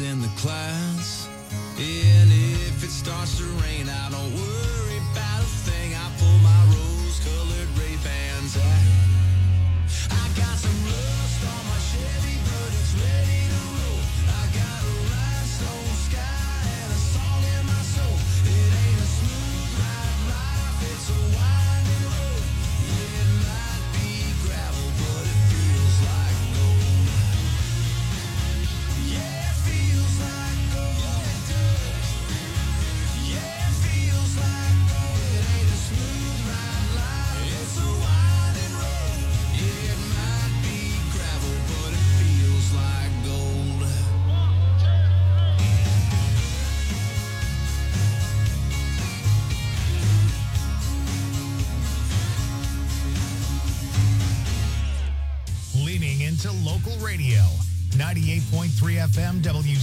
in the clouds. And if it starts to rain, I don't worry about a thing. I pull my rose-colored Ray-Bans out. I got some rust on my Chevy, but it's ready to roll. I got a rhinestone sky and a song in my soul. It ain't a smooth ride life, it's a winding road. It might be gravel, but it feels like gold. Yeah, it feels like gold, it does. Yeah, it feels like gold. It ain't a smooth ride life, it's a winding road. Yeah, it might be gravel, but it feels like gold. Leaning into local radio. 98.3 FM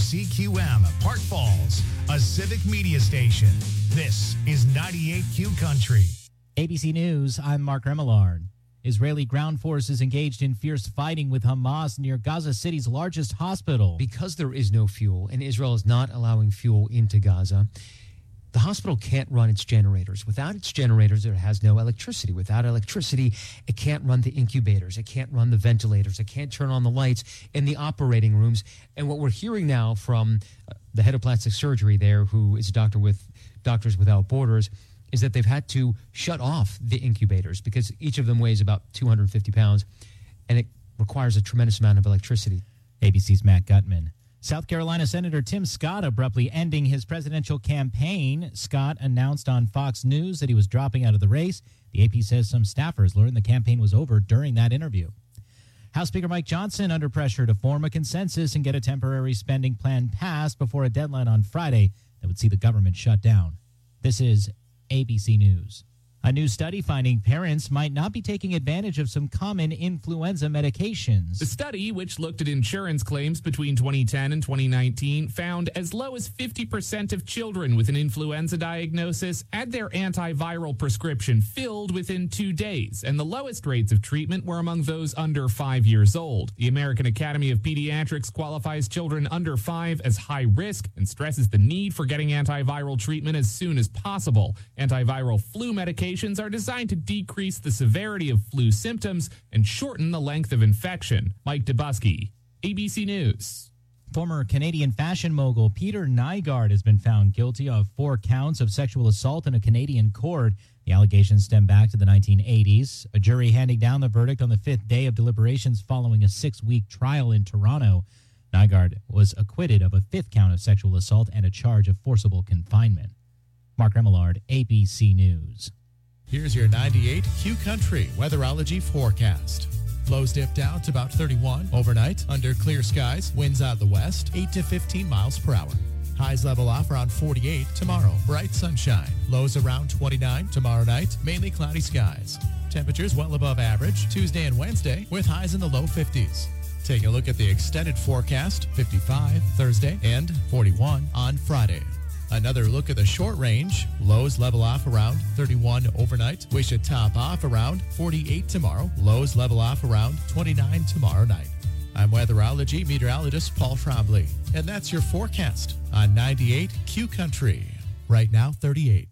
WCQM, Park Falls, a civic media station. This is 98Q Country. ABC News, I'm Mark Remillard. Israeli ground forces engaged in fierce fighting with Hamas near Gaza City's largest hospital. Because there is no fuel and Israel is not allowing fuel into Gaza, the hospital can't run its generators. Without its generators, it has no electricity. Without electricity, it can't run the incubators. It can't run the ventilators. It can't turn on the lights in the operating rooms. And what we're hearing now from the head of plastic surgery there, who is a doctor with Doctors Without Borders, is that they've had to shut off the incubators because each of them weighs about 250 pounds, and it requires a tremendous amount of electricity. ABC's Matt Gutman. South Carolina Senator Tim Scott abruptly ending his presidential campaign. Scott announced on Fox News that he was dropping out of the race. The AP says some staffers learned the campaign was over during that interview. House Speaker Mike Johnson under pressure to form a consensus and get a temporary spending plan passed before a deadline on Friday that would see the government shut down. This is ABC News. A new study finding parents might not be taking advantage of some common influenza medications. The study, which looked at insurance claims between 2010 and 2019, found as low as 50% of children with an influenza diagnosis had their antiviral prescription filled within 2 days, and the lowest rates of treatment were among those under 5 years old. The American Academy of Pediatrics qualifies children under 5 as high risk and stresses the need for getting antiviral treatment as soon as possible. Antiviral flu medications are designed to decrease the severity of flu symptoms and shorten the length of infection. Mike Dubusky, ABC News. Former Canadian fashion mogul Peter Nygard has been found guilty of 4 counts of sexual assault in a Canadian court. The allegations stem back to the 1980s. A jury handing down the verdict on the 5th day of deliberations following a 6-week trial in Toronto. Nygard was acquitted of a 5th count of sexual assault and a charge of forcible confinement. Mark Remillard, ABC News. Here's your 98Q Country weatherology forecast. Lows dip down to about 31 overnight. Under clear skies, winds out of the west, 8 to 15 miles per hour. Highs level off around 48 tomorrow. Bright sunshine. Lows around 29 tomorrow night. Mainly cloudy skies. Temperatures well above average Tuesday and Wednesday with highs in the low 50s. Take a look at the extended forecast. 55 Thursday and 41 on Friday. Another look at the short range. Lows level off around 31 overnight. We should top off around 48 tomorrow. Lows level off around 29 tomorrow night. I'm weatherology meteorologist Paul Trombley, and that's your forecast on 98Q Country. Right now, 38.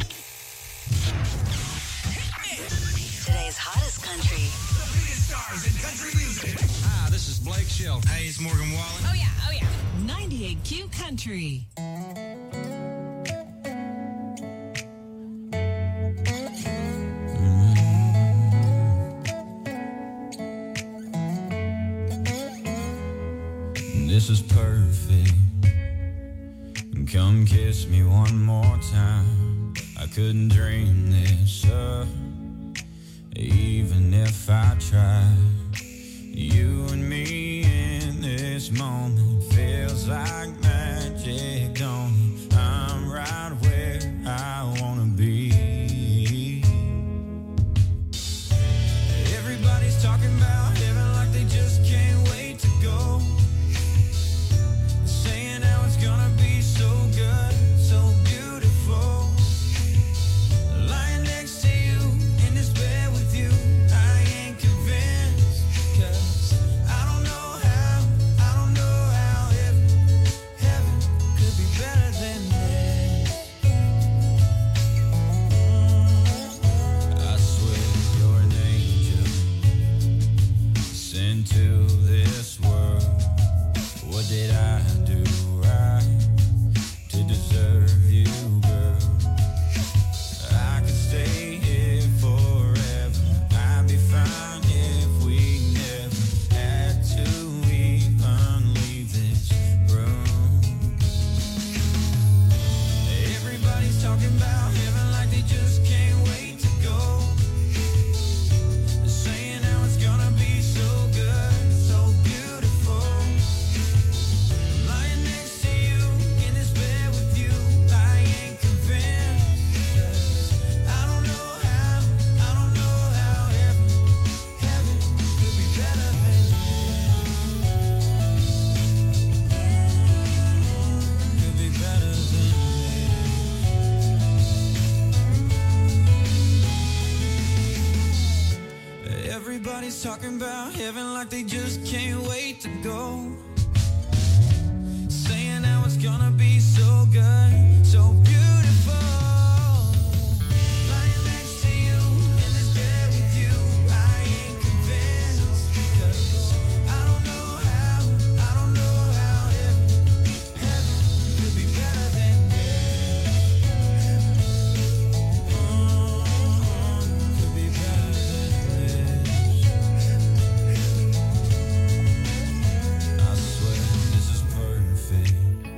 Today's hottest country. The biggest stars in country music. Hi, this is Blake Shelton. Hey, it's Morgan Wallen. Oh, yeah. 98Q Country. This is perfect. Come kiss me one more time. I couldn't dream this up, even if I tried. You and me in this moment feels like magic, don't it? I'm right where I wanna be. Everybody's talking about heaven like they just can't wait to go. Saying how it's gonna be so good, so beautiful. Lying next to you, in this bed with you, I ain't convinced. 'Cause I don't know how if Everybody's talking about heaven like they just can't wait to go. Saying how it's gonna be so good, so beautiful. Lying next to you in this bed with you, I ain't convinced. 'Cause I don't know how heaven could be better than this. Could be better than this. I swear this is perfect.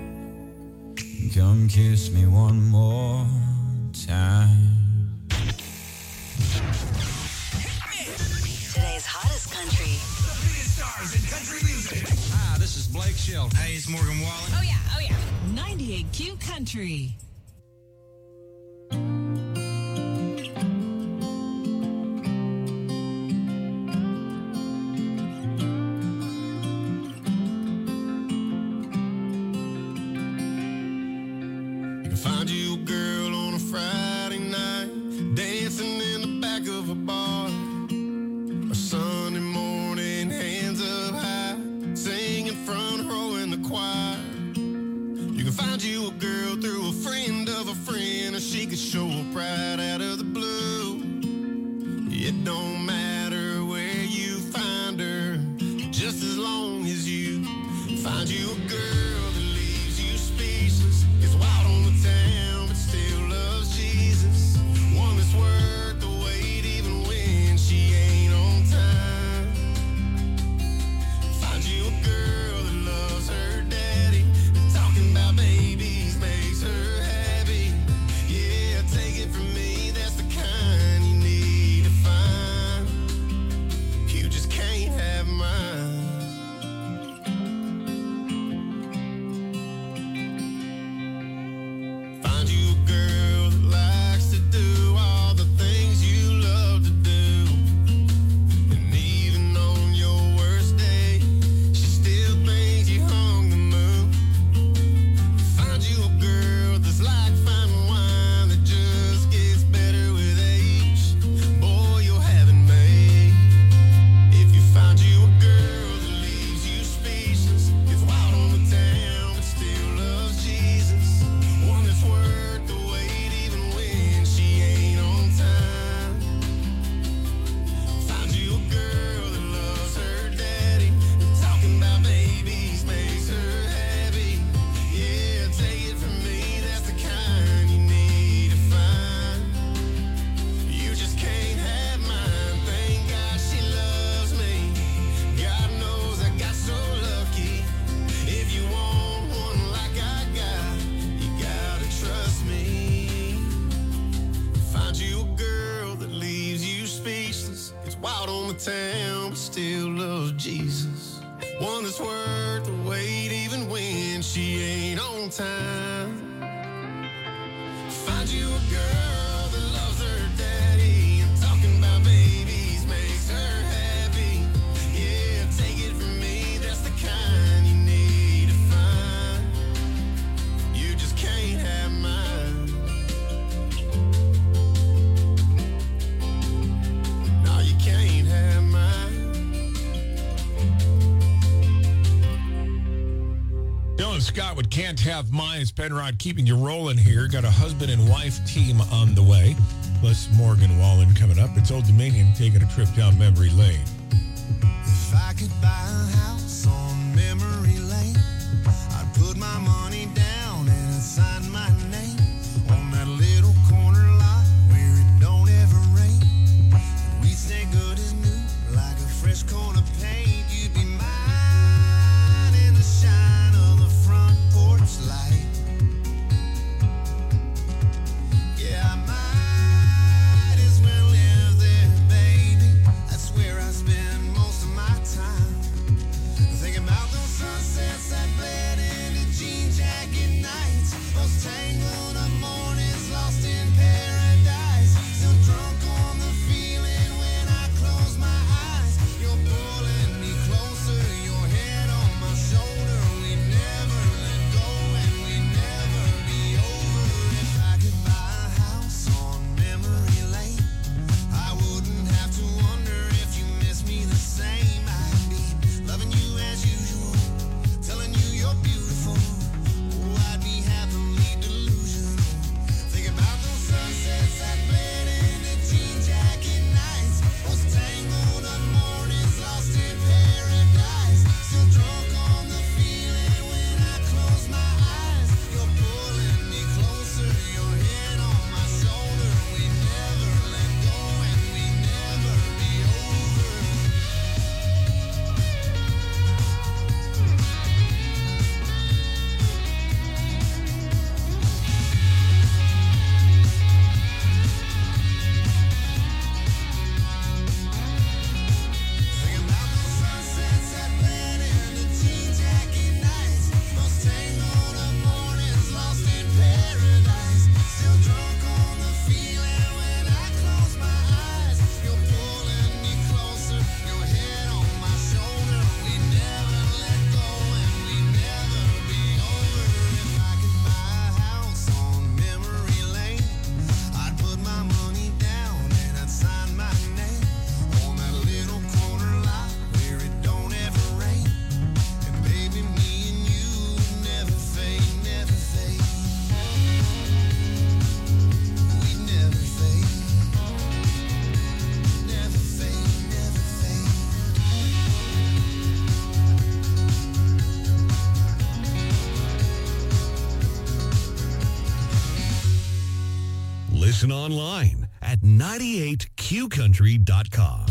Come kiss me one more time. Today's hottest country. The biggest stars in country music. Hi, this is Blake Shelton. Hey, it's Morgan Wallen. Oh, yeah. 98Q Country. You can find you a girl on a Friday night, dancing in the back of a bar. A Sunday morning, hands up high, singing front row in the choir. You can find you a girl through a friend of a friend, or she could show up right out of the blue. It don't matter where you find her, just as long as you find you a girl that leaves you speechless, gets wild on the town but still loves Jesus. One that's worth the wait even when she ain't on time. Find you a girl that loves her daddy, talking about babies makes her happy. Yeah, take it from me, that's the kind you need to find. You just can't have mine. Find you a girl that likes to do all the things you love to do. And even on your worst day, she still thinks you hung the moon. Find you a girl that's like fine wine that just gets better with age. Boy, you'll have it made. If you find you a girl that leaves you speechless, gets wild on the town but still loves Jesus. One that's worth the wait even when she ain't on time. Find you a girl that loves her daddy, talking about babies makes her happy. Yeah, take it from me, that's the kind you need to find. You just can't have mine. Thank God she loves me. God knows I got so lucky. If you want one like I got, you gotta trust me. Find you a girl that leaves you speechless, gets wild on the town but still loves Jesus. One that's worth the wait even when she ain't on time. Find you a girl that loves her daddy, and talking about babies makes her happy. Yeah, take it from me, that's the kind you need to find. You just can't have mine. No, you can't have mine. Dylan Scott with Can't Have Mine. It's Penrod keeping you rolling here. Got a husband and wife team on the way. Plus Morgan Wallen coming up. It's Old Dominion taking a trip down memory lane. If I could buy a house on memory lane, I'd put my money down and I'd sign my name on that little corner lot where it don't ever rain. And we stay good as new, like a fresh coat of paint. You'd be mine in the shine of the front porch light. Yeah, I might as well live there, baby. That's where I spend most of my time. Thinking about those Listen online at 98qcountry.com.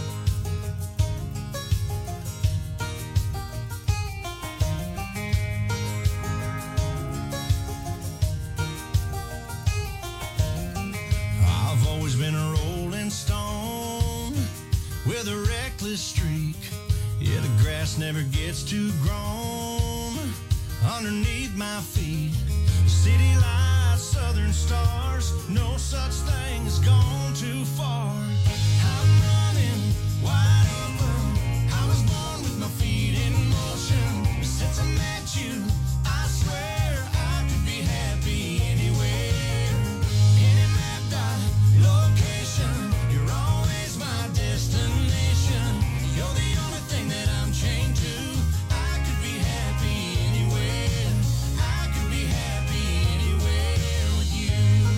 I've always been a rolling stone with a reckless streak. Yeah, the grass never gets too grown underneath my feet. City lights, southern stars, no such thing as gone too far. I'm running wide open. I was born with my feet in motion. Since I met you, I swear I could be happy anywhere. Any mapped out location, you're always my destination. You're the only thing that I'm chained to. I could be happy anywhere. I could be happy anywhere with you.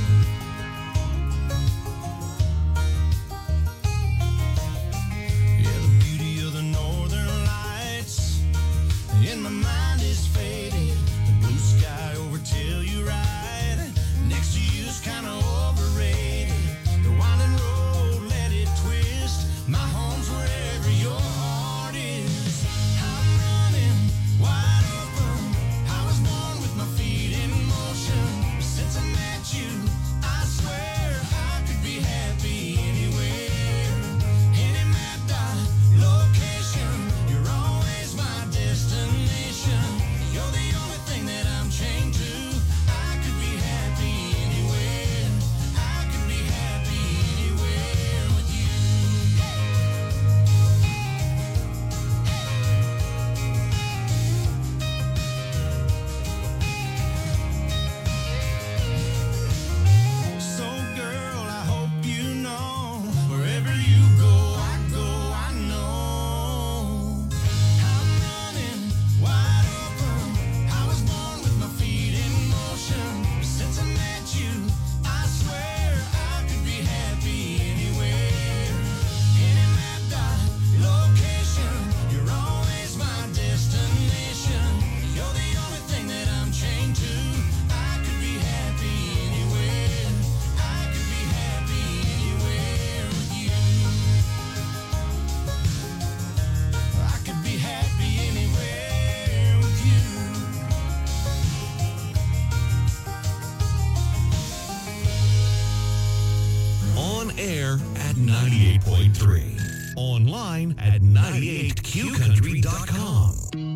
Yeah, the beauty of the northern lights in my mind is faded. The blue sky over Telluride next to you's kind of overrated. The winding road, let it twist. My home's wherever your heart is. I'm running wide open. I was born with my feet in motion. Since I met you, I swear I could be happy anywhere. Any mapped out location, you're always my destination. You're the only thing that I'm chained to. I could be happy anywhere. I could be happy anywhere with you. So girl, I hope you know, wherever you go, I know. I'm running wide open. I was born with my feet in motion. Since I met you, I swear I could be happy anywhere. Any mapped out location, you're always my destination. You're the only thing that I'm chained to. I could be happy anywhere. I could be happy anywhere with you. I could be happy anywhere with you. On air at 98.3. Online at 98qcountry.com.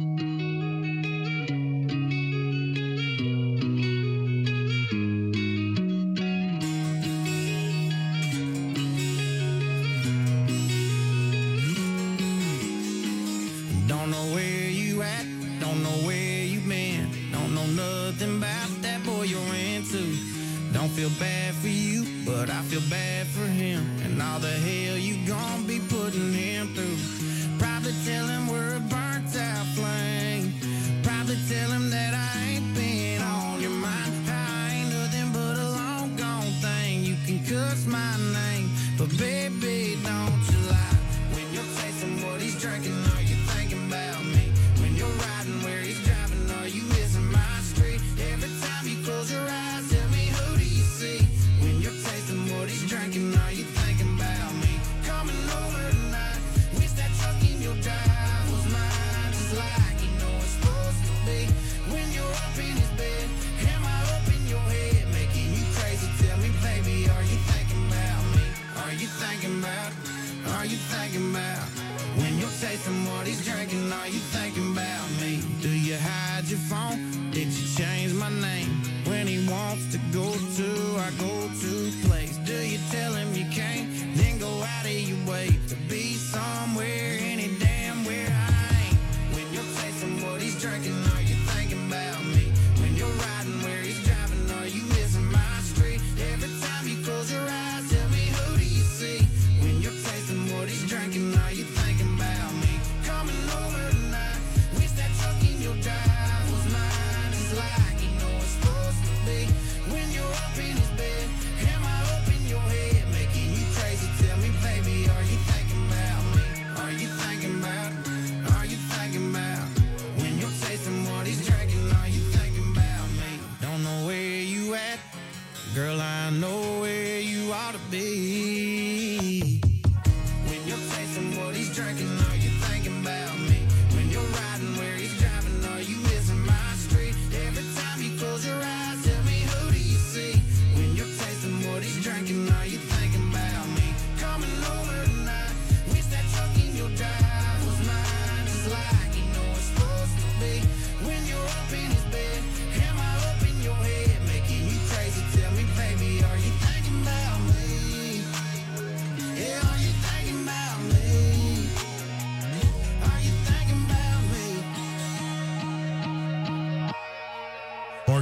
Don't know where you at, don't know where you been, don't know nothing about that boy you're into. Don't feel bad for you, but I feel bad for him, and all the hell you gon' be putting him through. Probably tell him we're a burnt out flame. Probably tell him that I ain't been on your mind. I ain't nothing but a long gone thing. You can cuss my name, but baby, don't you lie. When you're tasting what he's drinking, are you thinking about me? When you're riding where he's driving, are you missing my street? Every time you close your eyes, tell me, who do you see? When you're tasting what he's drinking, are you thinking about me? Coming over tonight, wish that truck in your drive was mine, just like you know it's supposed to be. When you're up in his bed, am I up in your head, making you crazy? Tell me, baby, are you thinking about me? Are you thinking about? Are you thinking about? When you're tasting what he's drinking, are you thinking about me? Do you hide your phone? Did you change my name? When he wants to go to our go-to place, do you tell him you can't? Then go out of your way to be somewhere, any damn where I ain't. When you're tasting what he's drinking, are you thinking about me? When you're riding where he's driving, are you missing my street? Every time you close your eyes, tell me, who do you see? When you're tasting what he's drinking, are you thinking about me? Coming over tonight, wish that truck in your drive was mine, just like you know it's supposed to be. When you're up in his bed, am I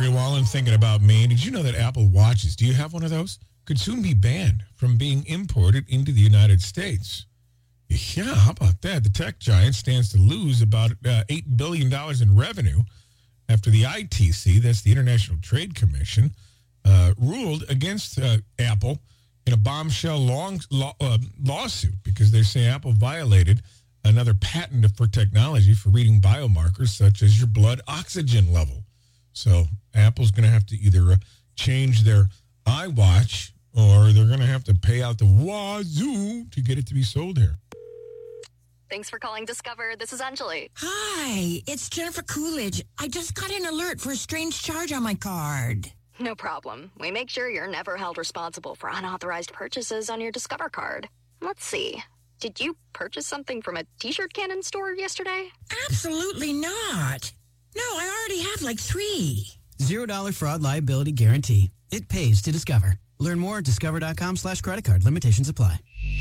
Morgan Wallen thinking about me. Did you know that Apple Watches, do you have one of those? Could soon be banned from being imported into the United States. Yeah, how about that? The tech giant stands to lose about $8 billion in revenue after the ITC, that's the International Trade Commission, ruled against Apple in a bombshell lawsuit because they say Apple violated another patent for technology for reading biomarkers such as your blood oxygen level. So Apple's going to have to either change their iWatch or they're going to have to pay out the wazoo to get it to be sold here. Thanks for calling Discover. This is Anjali. Hi, it's Jennifer Coolidge. I just got an alert for a strange charge on my card. No problem. We make sure you're never held responsible for unauthorized purchases on your Discover card. Let's see. Did you purchase something from a t-shirt cannon store yesterday? Absolutely not. No, I already have like 3. $0 fraud liability guarantee. It pays to Discover. Learn more at discover.com/credit card. Limitations apply.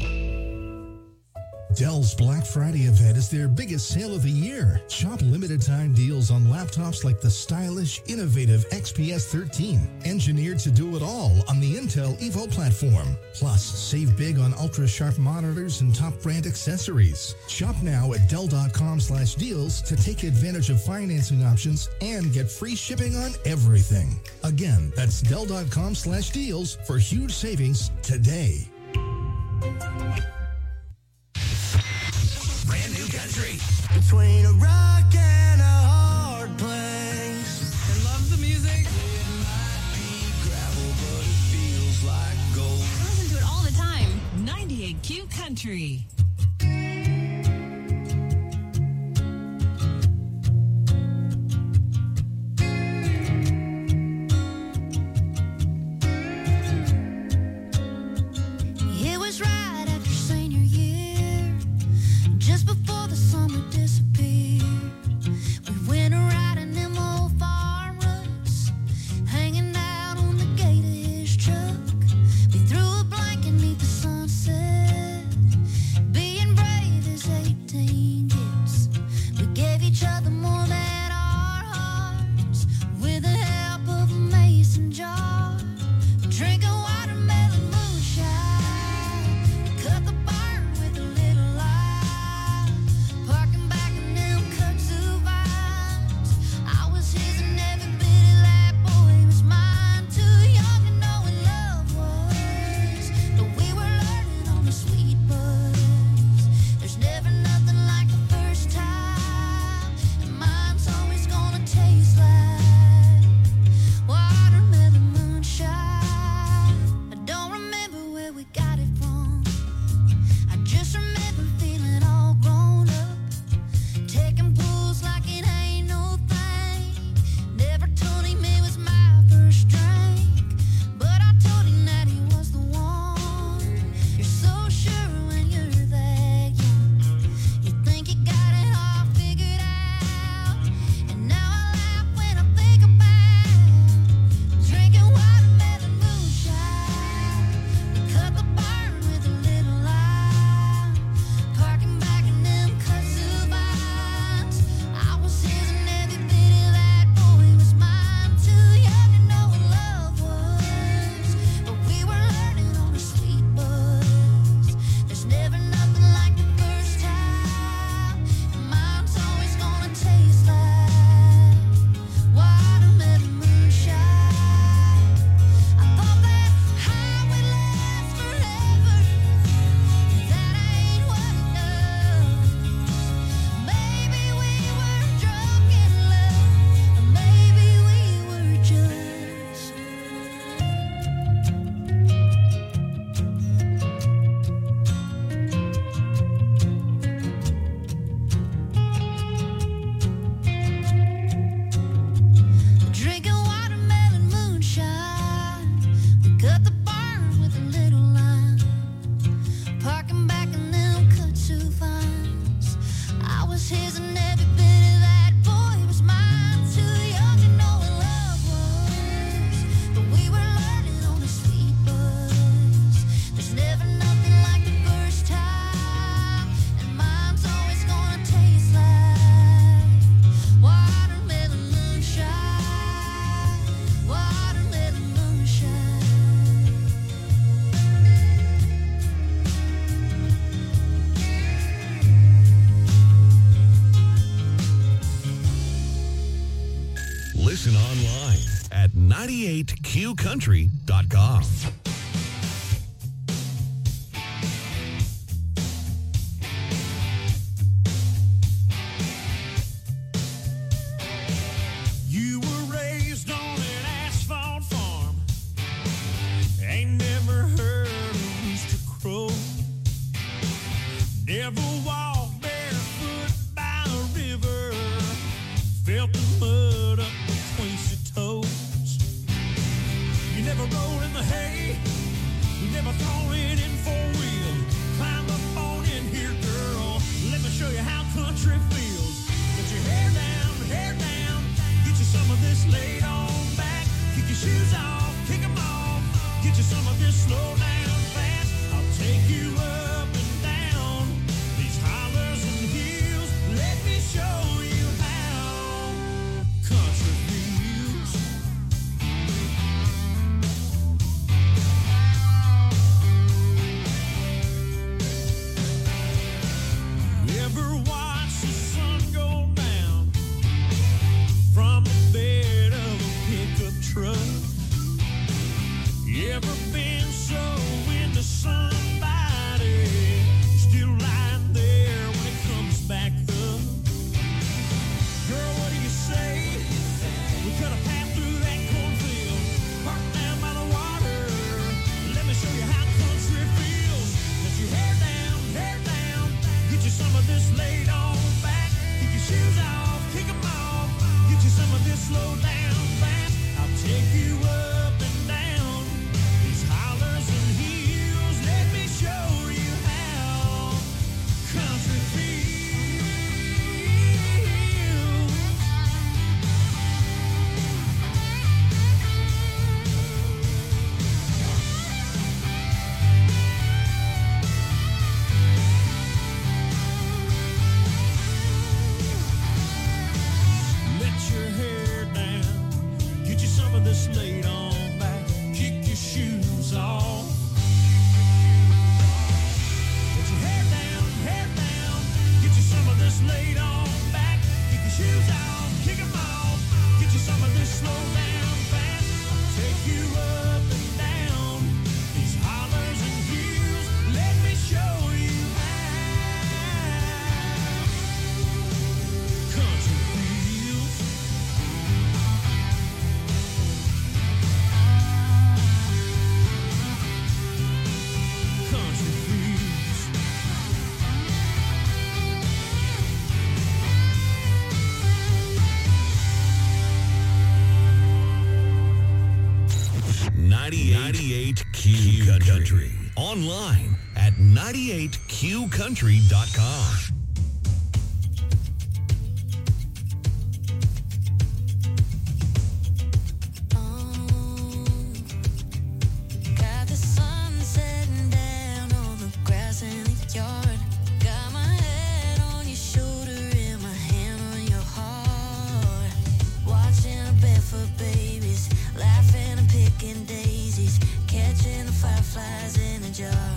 Dell's Black Friday event is their biggest sale of the year. Shop limited time deals on laptops like the stylish, innovative XPS 13, engineered to do it all on the Intel Evo platform. Plus, save big on ultra-sharp monitors and top brand accessories. Shop now at Dell.com/deals to take advantage of financing options and get free shipping on everything. Again, that's Dell.com/deals for huge savings today. Brand new country. Between a rock and a hard place. I love the music. It might be gravel, but it feels like gold. I listen to it all the time. 98Q Country. It was right after senior year, just before the summer disappeared. We went riding them old farm ruts, hanging out on the gate of his truck. We threw a blanket 'neath the sunset, Listen online at 98qcountry.com. You were raised on an asphalt farm. Ain't never heard a rooster crow. Never walked barefoot by a river. Felt the mud up between your toes. You never rolled in the hay. You never thrown it in four-wheel. Climb up on in here, girl. Let me show you how country feels. Get your hair down, hair down. Get you some of this laid on back. Kick your shoes off, kick them off. Get you some of this slow down fast. I'll take you up and down these hollers and hills. Let me show you how country feels. You ever watch the sun go down from the bed of a pickup truck? You ever been so into somebody still lying there when it comes back up? Girl, what do you say? We cut a path through that cornfield, park down by the water. Let me show you how country feels. Let your hair down, get you some of this laid on back. Kick your shoes off, kick them off. Get you some of this slow down fast. I'll take you up and down these hollers and hills. Let me show you how country feels. Let your hair down, get you some of this laid on back. Kick your shoes off. Let your hair down, get you some of this laid on back. Kick your shoes off, kick them off. Get you some of this slow down fast. I'll take you up and down these hollers and hills. Let me show you how country feels. Country feels. 98Q Country. Online at 98qcountry.com. Got the sun setting down on the grass in the yard. Got my head on your shoulder and my hand on your heart. Watching the barefoot babies, laughing and picking daisies, catching the fireflies in a jar.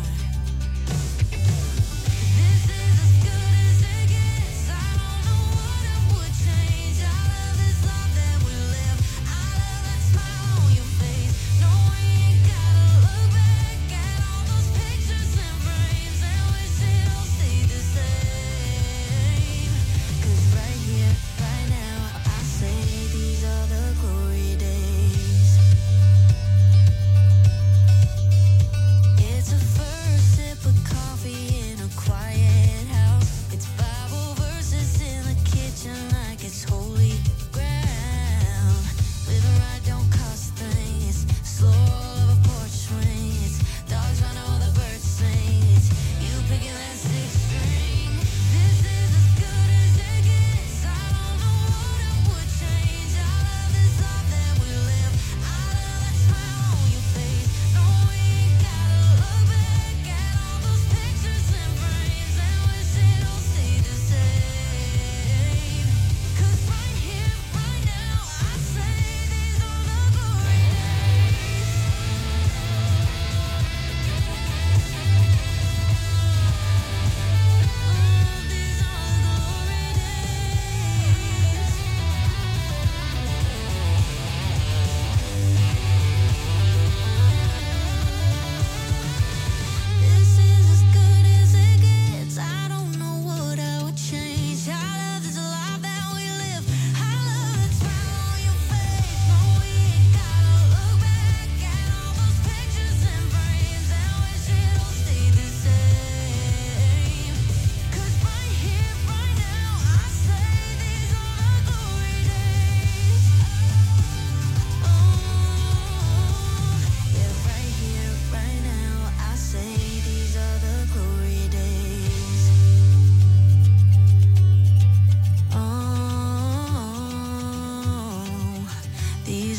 This is as good as it gets. I don't know what it would change. I love this life that we live. I love that smile on your face. No, we ain't gotta look back at all those pictures and frames and wish it all stayed the same. 'Cause right here, right now, I say these are the glory days. It's a first sip of coffee in a quiet house.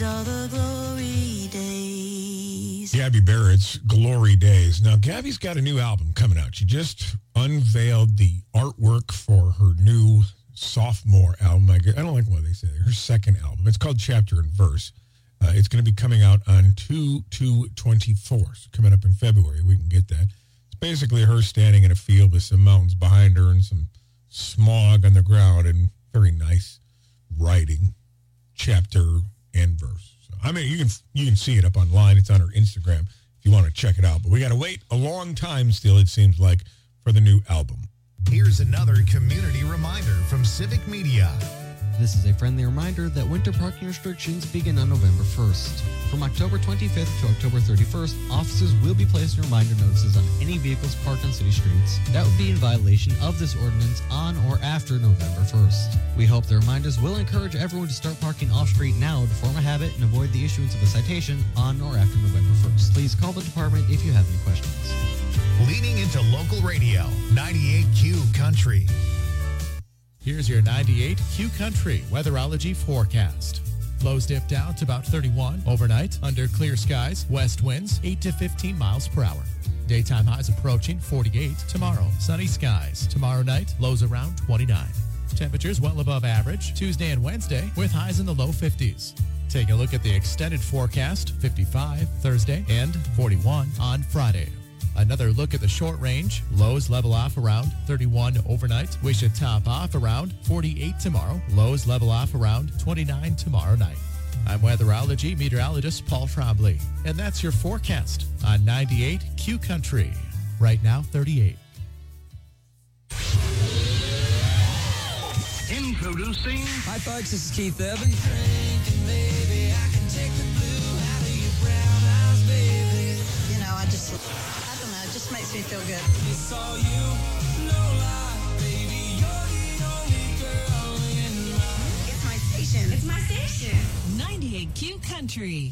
all the glory days. Gabby Barrett's Glory Days. Now, Gabby's got a new album coming out. She just unveiled the artwork for her new sophomore album. I don't like what they say. Her second album. It's called Chapter and Verse. It's going to be coming out on 2/2/24. So coming up in February, we can get that. It's basically her standing in a field with some mountains behind her and some smog on the ground and very nice writing, chapter and verse. So, I mean, you can see it up online. It's on her Instagram if you want to check it out. But we got to wait a long time still, it seems like, for the new album. Here's another community reminder from Civic Media. This is a friendly reminder that winter parking restrictions begin on November 1st. From October 25th to October 31st, officers will be placing reminder notices on any vehicles parked on city streets that would be in violation of this ordinance on or after November 1st. We hope the reminders will encourage everyone to start parking off-street now to form a habit and avoid the issuance of a citation on or after November 1st. Please call the department if you have any questions. Leading into local radio, 98Q Country. Here's your 98Q Country weatherology forecast. Lows dip down to about 31 overnight. Under clear skies, west winds 8 to 15 miles per hour. Daytime highs approaching 48 tomorrow. Sunny skies. Tomorrow night, lows around 29. Temperatures well above average Tuesday and Wednesday with highs in the low 50s. Take a look at the extended forecast, 55 Thursday and 41 on Friday. Another look at the short range. Lows level off around 31 overnight. We should top off around 48 tomorrow. Lows level off around 29 tomorrow night. I'm weatherology meteorologist Paul Trombley. And that's your forecast on 98Q Country. Right now, 38. Introducing. Hi, folks. This is Keith Urban. It just makes me feel good. It's all you, no lie, baby. You're the only girl in my... It's my station. It's my station. 98Q Country.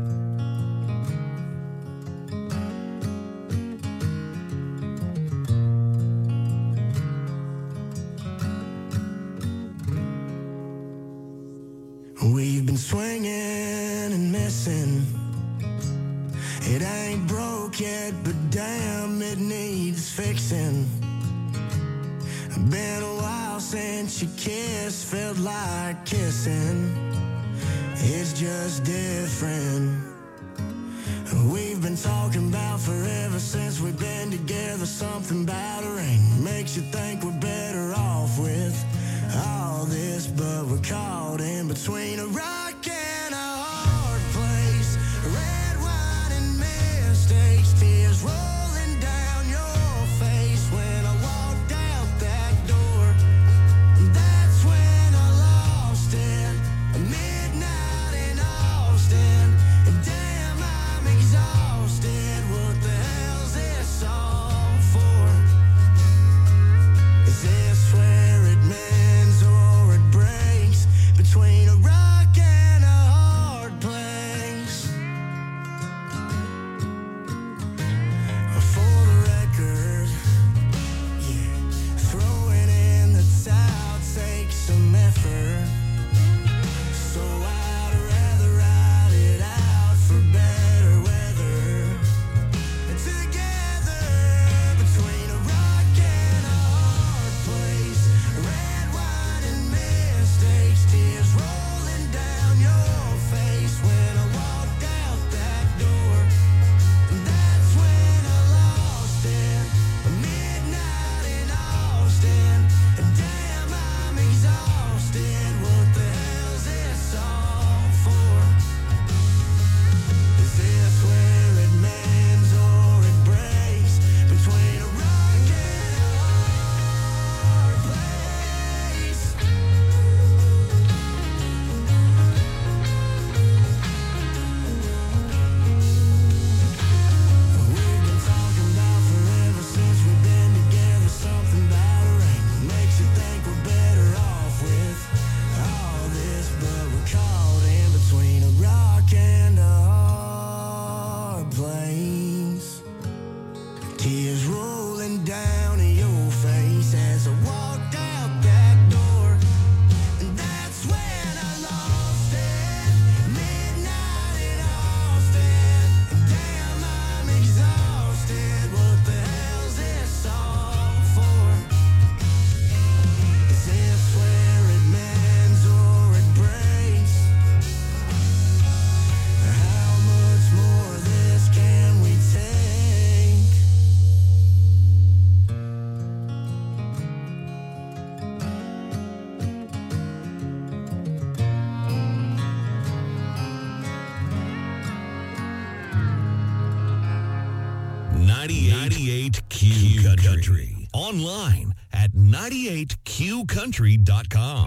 We've been swinging and missing. It ain't broke yet, but damn, it needs fixing. Been a while since you kissed, felt like kissing. It's just different. We've been talking about forever since we've been together. Something about a ring makes you think we're better off with all this, but we're caught in between a rock and a hard place. Red wine and mistakes, tears rolling down your face when I walked out that door. That's when I lost it. Midnight in Austin, and damn, I'm exhausted. What the hell's this all for? Is this where it mends or it breaks? Between a rock 98Q Country. Online at 98QCountry.com.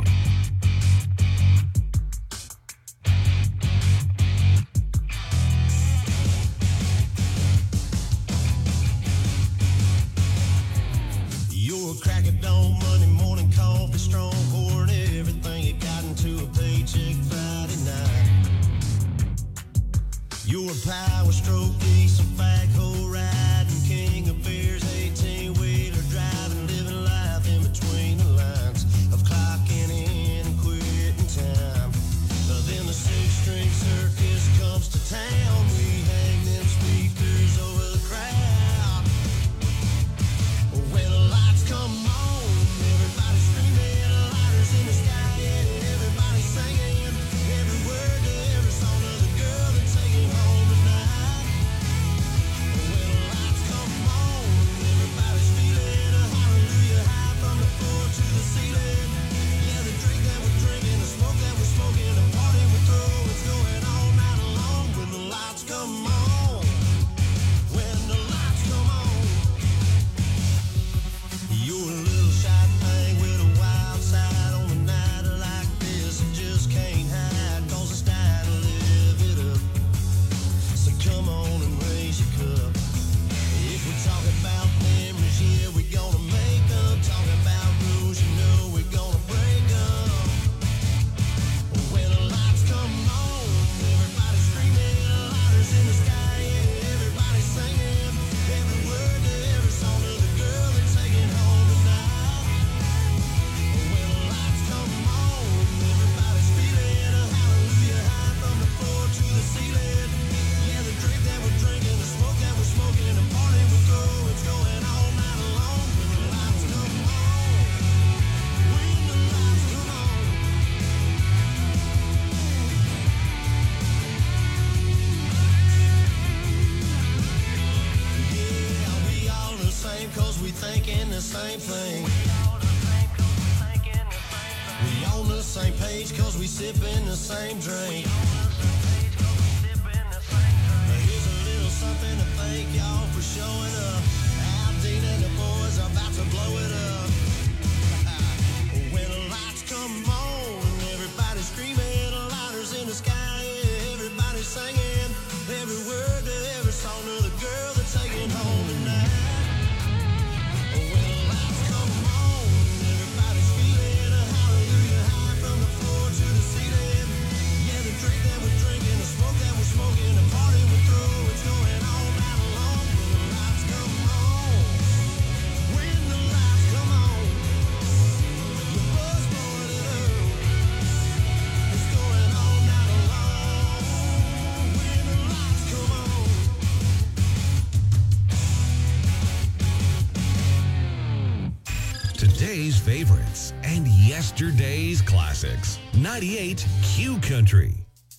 You're a crack of dawn, Monday morning coffee, strong pouring everything you got into a paycheck Friday night. You're a power stroke, decent backhoe riding, king of beers, 18-wheeler driving, living life in between the lines of clocking in and quitting time. Then the six-string circus comes to town. We hang them speakers over the crowd. When the lights come on, everybody screaming, lighters in the sky, yeah, everybody singing every word to every song of the girl they're taking home tonight. When the lights come on, everybody's feeling a hallelujah high from the floor to the ceiling. Yeah, the drink that we're drinking, the smoke that we're smoking, the party we throw, it's going all night long. When the lights come on, when the lights come on. You're a little shy thing with a wild side on a night like this. You just can't hide, cause it's time to live it up. So come on and raise your cup. If we're talking about memories, yeah, we're gonna make them. Talking about rules, you know we're gonna break them. When the lights come on, everybody's screaming, lighters in the sky, yeah, everybody's singing every word to every song of the girl they're taking home tonight. When the lights come on, everybody's feeling a hallelujah high from the floor to the ceiling. Yeah, the drink that we're drinking, the smoke that we're smoking, the party we throw, it's going all night long. When the lights come on, when the lights come on. Yeah, we all the same cause we thinking the same thing. We on the same page cause we sipping the same drink. Now here's a little something to thank y'all for showing up. Al Dean and the boys are about to blow it up. When the lights come on, everybody's screaming, lighters in the sky, yeah, everybody's singing every word to every song of the girl they're taking home tonight. When the lights come on, everybody's feeling a hallelujah high from the floor to the ceiling. Yeah, the drink that we're drinking, the smoke that we're smoking, the party we throw, it's going all night long. When the lights come on, when the lights come on, the buzz blowing it up, it's going all night long. When the lights come on. Today's favorites and yesterday's classics. 98Q Country.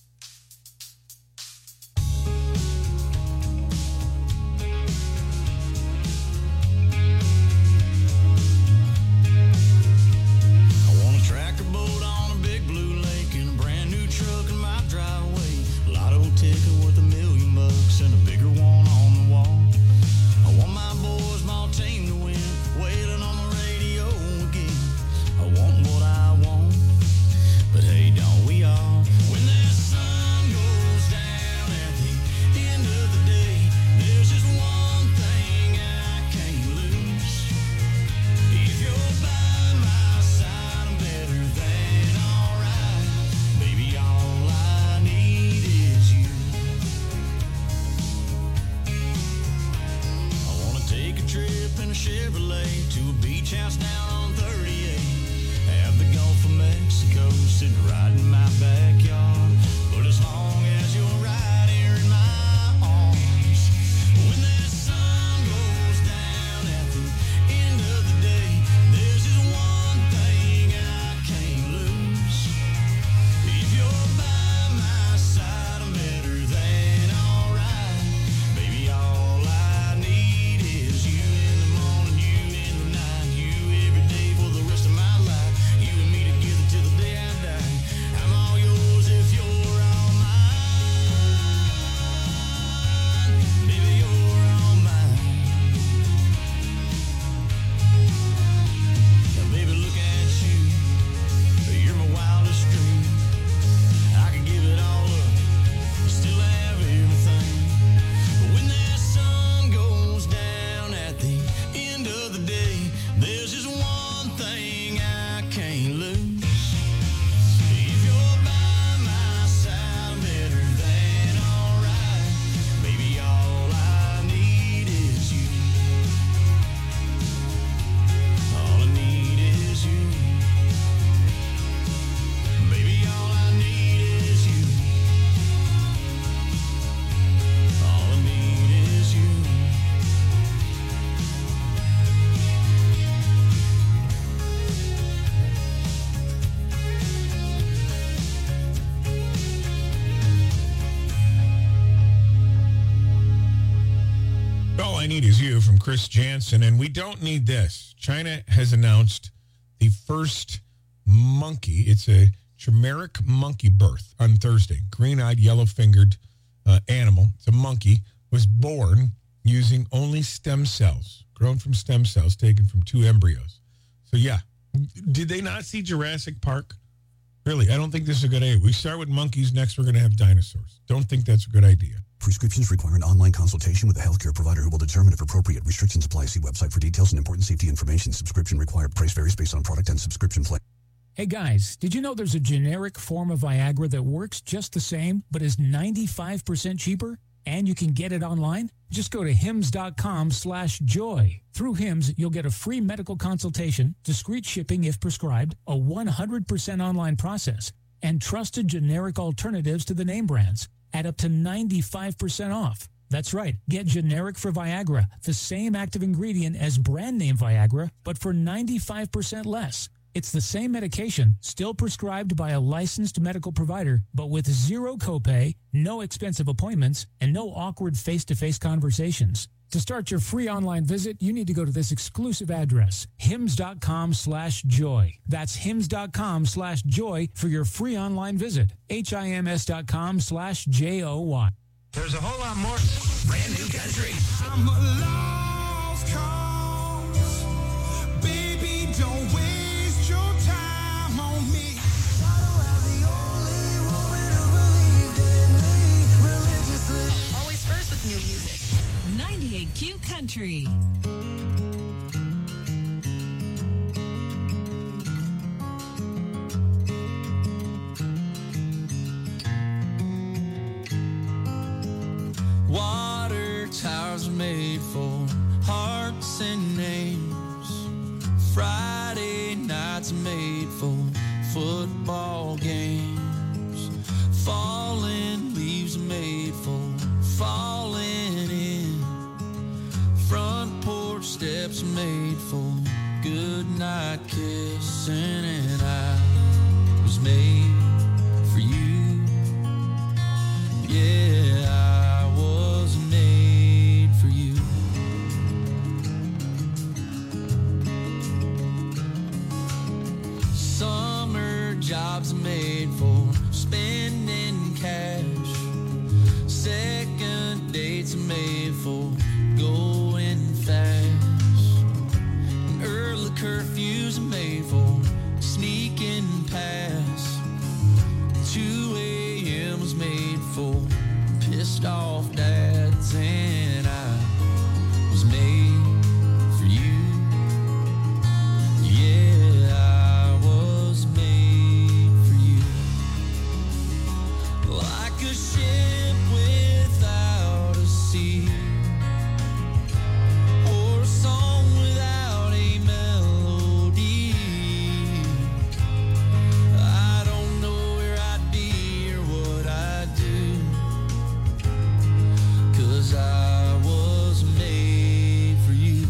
I want a tractor boat on a big blue lake and a brand new truck in my driveway. Lotto ticket worth $1 million and a bigger one on the wall. I want my boys, my team to win, wailing on the radio again. I want what I want, but hey, don't we all? When that sun goes down at the end of the day, there's just one thing I can't lose. If you're by my side, I'm better than alright. Baby, all I need is you. I Need Is You from Chris Jansen, and we don't need this. China has announced the first monkey. It's a chimeric monkey birth on Thursday. Green-eyed, yellow-fingered animal. It's a monkey. Was born using only stem cells, grown from stem cells taken from 2 embryos. So, yeah. Did they not see Jurassic Park? Really, I don't think this is a good idea. We start with monkeys. Next, we're going to have dinosaurs. Don't think that's a good idea. Prescriptions require an online consultation with a healthcare provider who will determine if appropriate. Restrictions apply. See website for details and important safety information. Subscription required. Price varies based on product and subscription plan. Hey guys, did you know there's a generic form of Viagra that works just the same, but is 95% cheaper? And you can get it online? Just go to hims.com/joy. Through Hims, you'll get a free medical consultation, discreet shipping if prescribed, a 100% online process, and trusted generic alternatives to the name brands at up to 95% off. That's right. Get generic for Viagra, the same active ingredient as brand name Viagra, but for 95% less. It's the same medication, still prescribed by a licensed medical provider, but with zero copay, no expensive appointments, and no awkward face-to-face conversations. To start your free online visit, you need to go to this exclusive address, hims.com/joy. That's hims.com/joy for your free online visit. HIMS.com/JOY. There's a whole lot more brand new country. I'm a lost cause. Baby, don't waste your time on me. Always first with new music. 98Q Country. Water towers made for hearts and names. Friday nights made for football games. Falling leaves made for falling in. Front porch steps made for good night kissing. And I was made for you. Yeah, I was made for you. Summer jobs made for spending cash. Second dates made for going fast. Early curfews made for sneaking past. 2 a.m. was made for pissed off dads. And I was made for you. Yeah, I was made for you. Like a ship without a sea, or a song without a melody. I don't know where I'd be or what I'd do, 'cause I was made for you.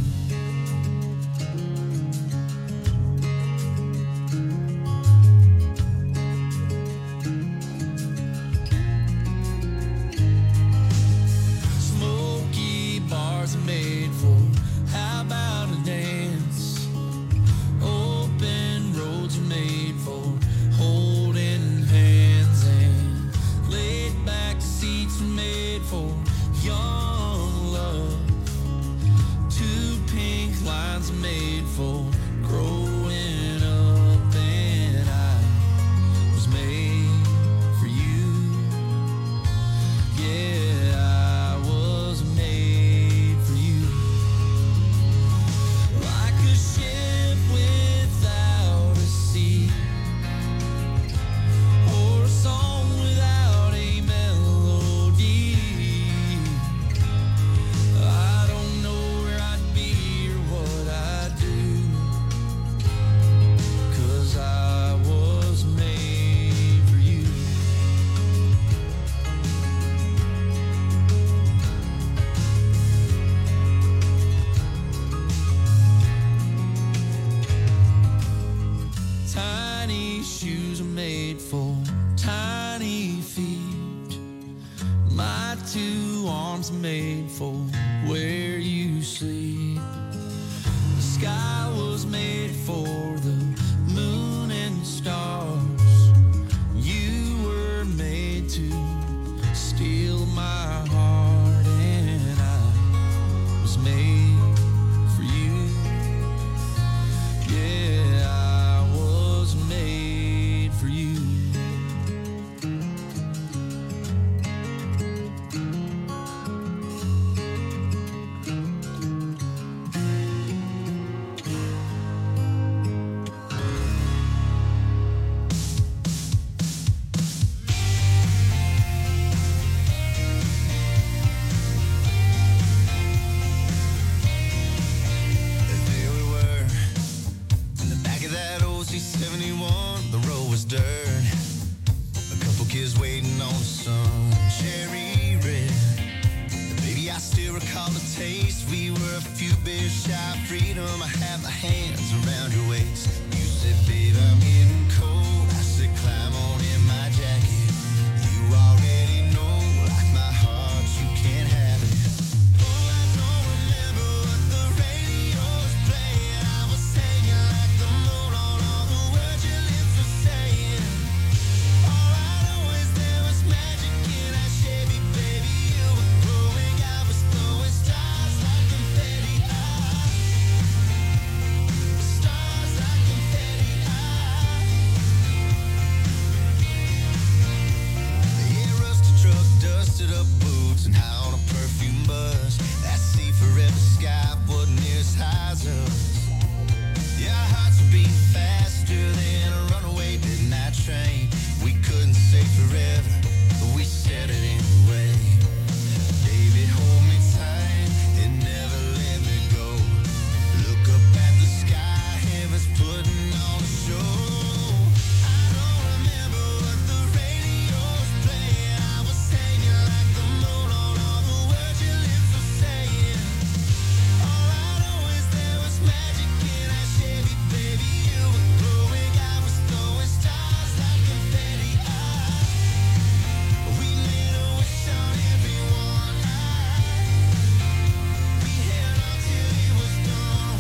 Smoky bars are made for how about a dance? Open roads are made for holding hands, and laid back seats are made for young love. 2 pink lines are made for growing up. And I was made for you. Yeah, I was made for you. Like a ship without a sea, or a song without a melody. I don't know where I'd be or what I'd do, 'cause I was made for you. Tiny shoes are made for tiny feet. My 2 arms are made for where you made for the moon and stars. You were made to steal my heart, and I was made for you. Yeah, I was made for you. There we were, in the back of that old C-71. The road was dirt, a couple kids waiting on some cherry red. Baby, I still recall the taste. We were a few beers shy of freedom. I had my hands around your waist. You said, babe, I'm getting cold. I said, climb on in my jacket. You already know, like my heart, you can't have it. Oh, I don't remember what the radio was playing. I was hanging like the moon on all the words your lips were saying. All I know is there was magic in that Chevy, baby. You were glowing. I was throwing stars like confetti. Stars like confetti. Yeah, rusty truck, dusted up boots, and high on a perfume buzz. That sea forever sky wasn't near as high as us. Yeah, our hearts were beating faster than a runaway midnight train. We couldn't say forever, but we said it anyway. Baby, hold me tight and never let me go. Look up at the sky, heaven's putting on a show. I don't remember what the radio was playing. I was hanging like the moon on all the words your lips were saying. All I know is there was magic in that Chevy, baby. You were glowing. I was throwing stars like confetti. We made a wish on everyone. We held on till it was gone.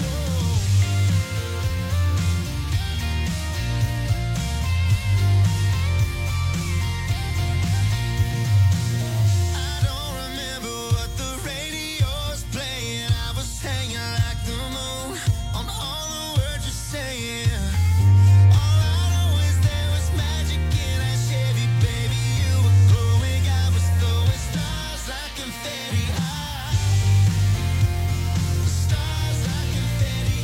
I don't remember what the radio was playing. I was hanging like the moon on all the words you're saying. All I know is there was magic in that Chevy, baby. You were glowing. I was throwing stars like confetti. Stars like confetti.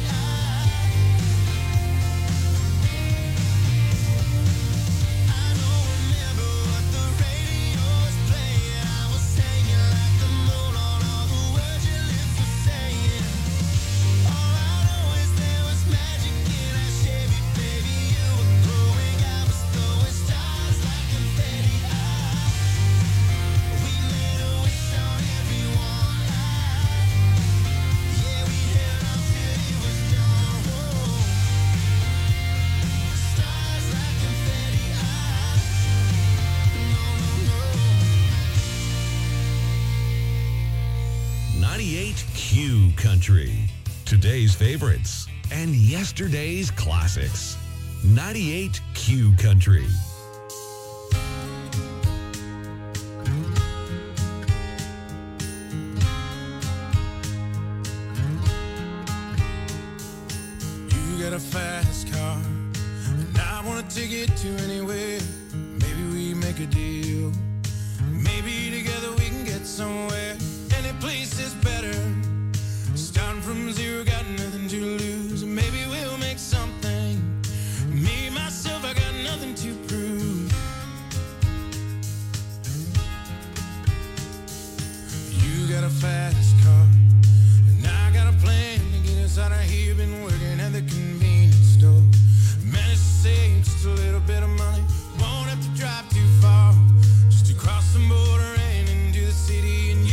I don't remember what the radio was playing. I was hanging like the moon on all the words your lips were saying. All I know is there was magic in that Chevy, baby. You were glowing. I was throwing stars like confetti. We made a wish on everyone. Yeah, we held on till it was gone. Stars like confetti. No. 98 Q Country. Today's favorites and yesterday's classics. 98 Q Country. You got a fast car, and I want to take it to anywhere. Maybe we make a deal. Maybe together we can get somewhere. Any place is better. Starting from zero, got nothing to lose. Maybe we'll make something. Me, myself, I got nothing to prove. You got a fast car, and I got a plan to get us out of here. Been working at the convenience store. Managed to save just a little bit of money. Won't have to drive too far, just to cross the border and into the city. And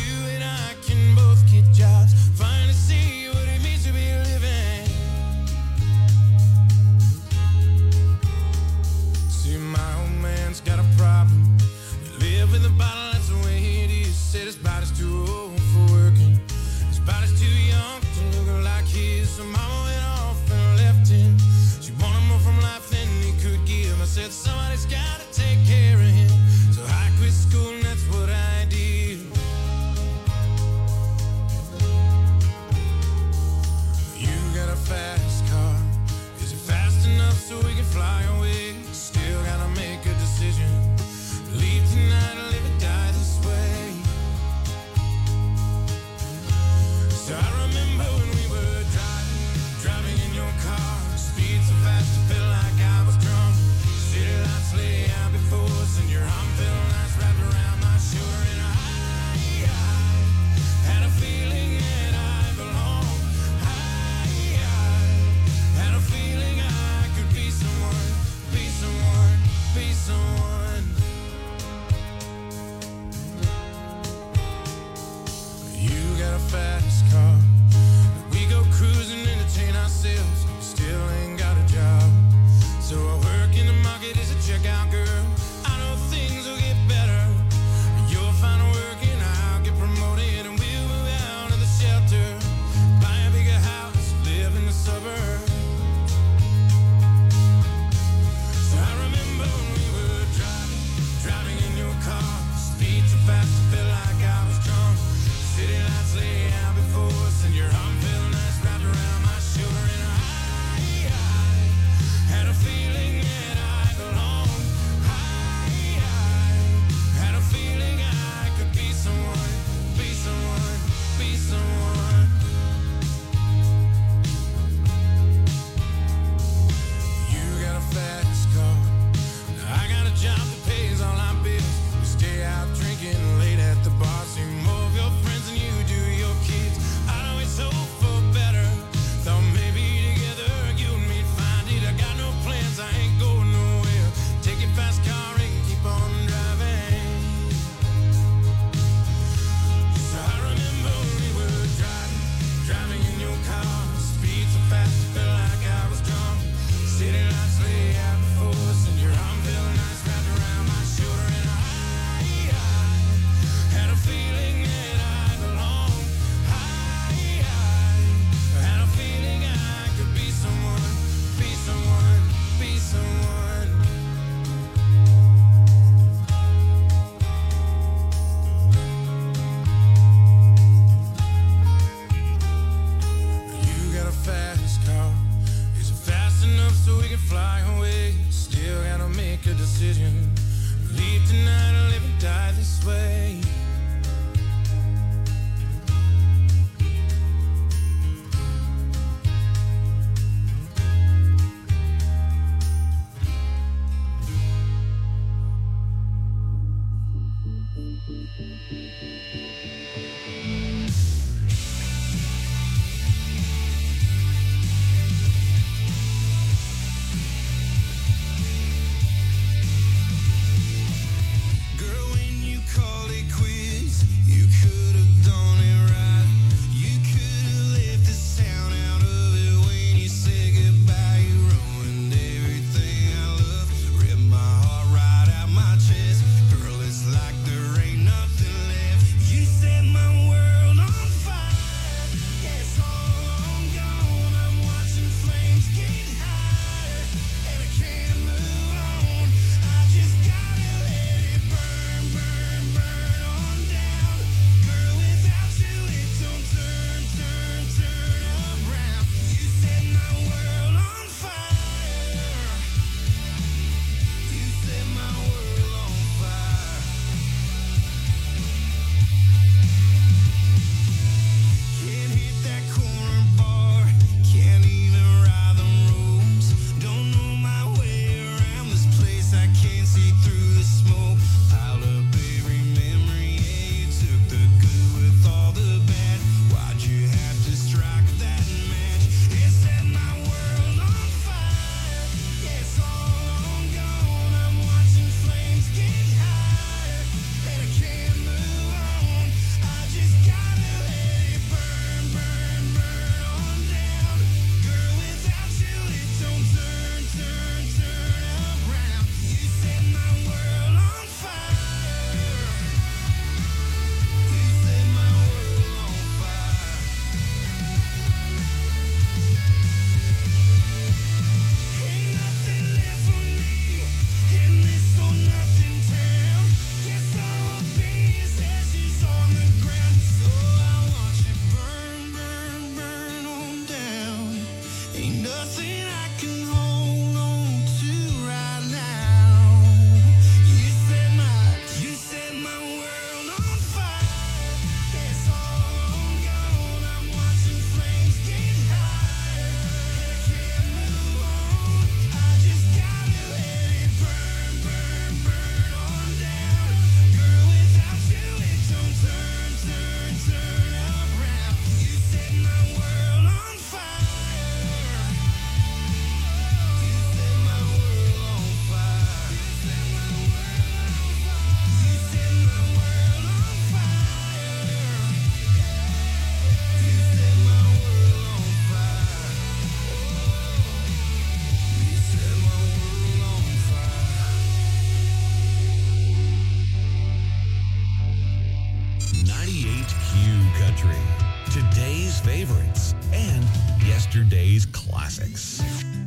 favorites and yesterday's classics.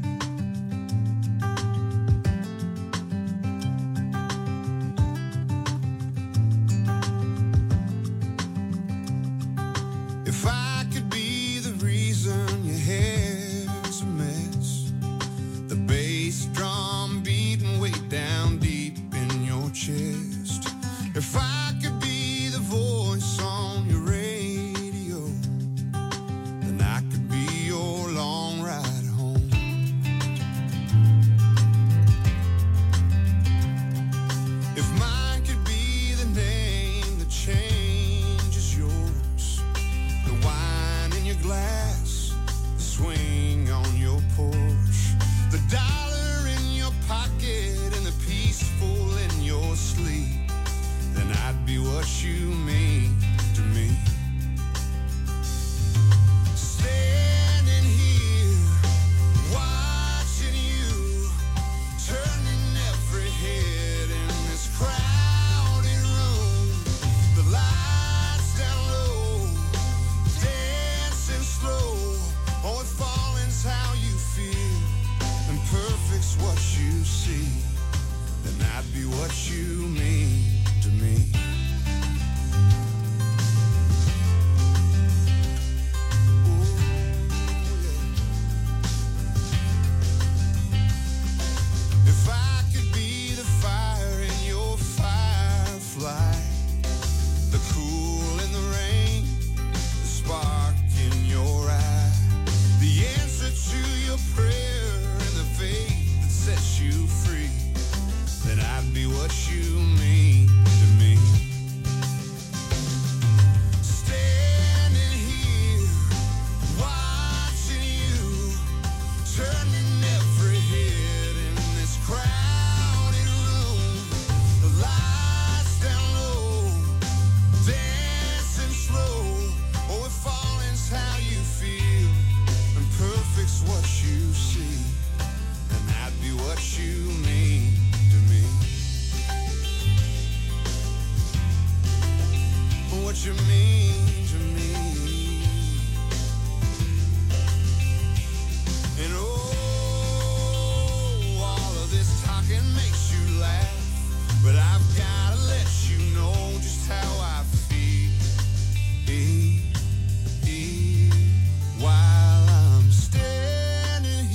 If I could be the reason your hair's a mess, the bass drum beating way down deep in your chest. If I could be the voice on your radio, then I could be your long ride home. If mine could be the name that changes yours, the wine in your glass, the swing on your porch, the dollar in your pocket and the peaceful in your sleep, then I'd be what you mean to me. Standing here, watching you, turning every head in this crowded room. The lights down low, dancing slow. Oh, if falling's how you feel, and perfect's what you see, then I'd be what you mean to me. what you mean to me. And oh, all of this talking makes you laugh, but I